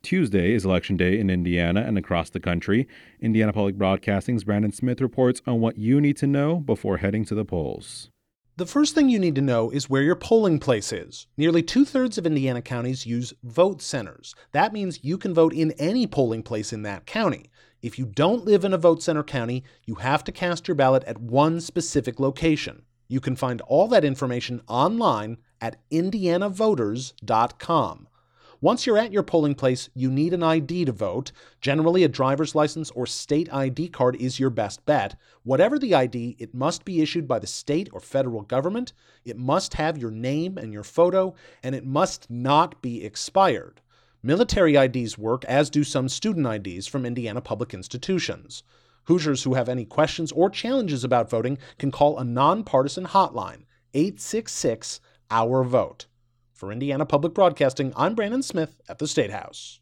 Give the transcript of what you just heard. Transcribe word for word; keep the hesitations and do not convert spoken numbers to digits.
Tuesday is Election Day in Indiana and across the country. Indiana Public Broadcasting's Brandon Smith reports on what you need to know before heading to the polls. The first thing you need to know is where your polling place is. Nearly two-thirds of Indiana counties use vote centers. That means you can vote in any polling place in that county. If you don't live in a vote center county, you have to cast your ballot at one specific location. You can find all that information online at indiana voters dot com. Once you're at your polling place, you need an I D to vote. Generally, a driver's license or state I D card is your best bet. Whatever the I D, it must be issued by the state or federal government, it must have your name and your photo, and it must not be expired. Military I Ds work, as do some student I Ds from Indiana public institutions. Hoosiers who have any questions or challenges about voting can call a nonpartisan hotline, eight six six, O U R VOTE. For Indiana Public Broadcasting, I'm Brandon Smith at the State House.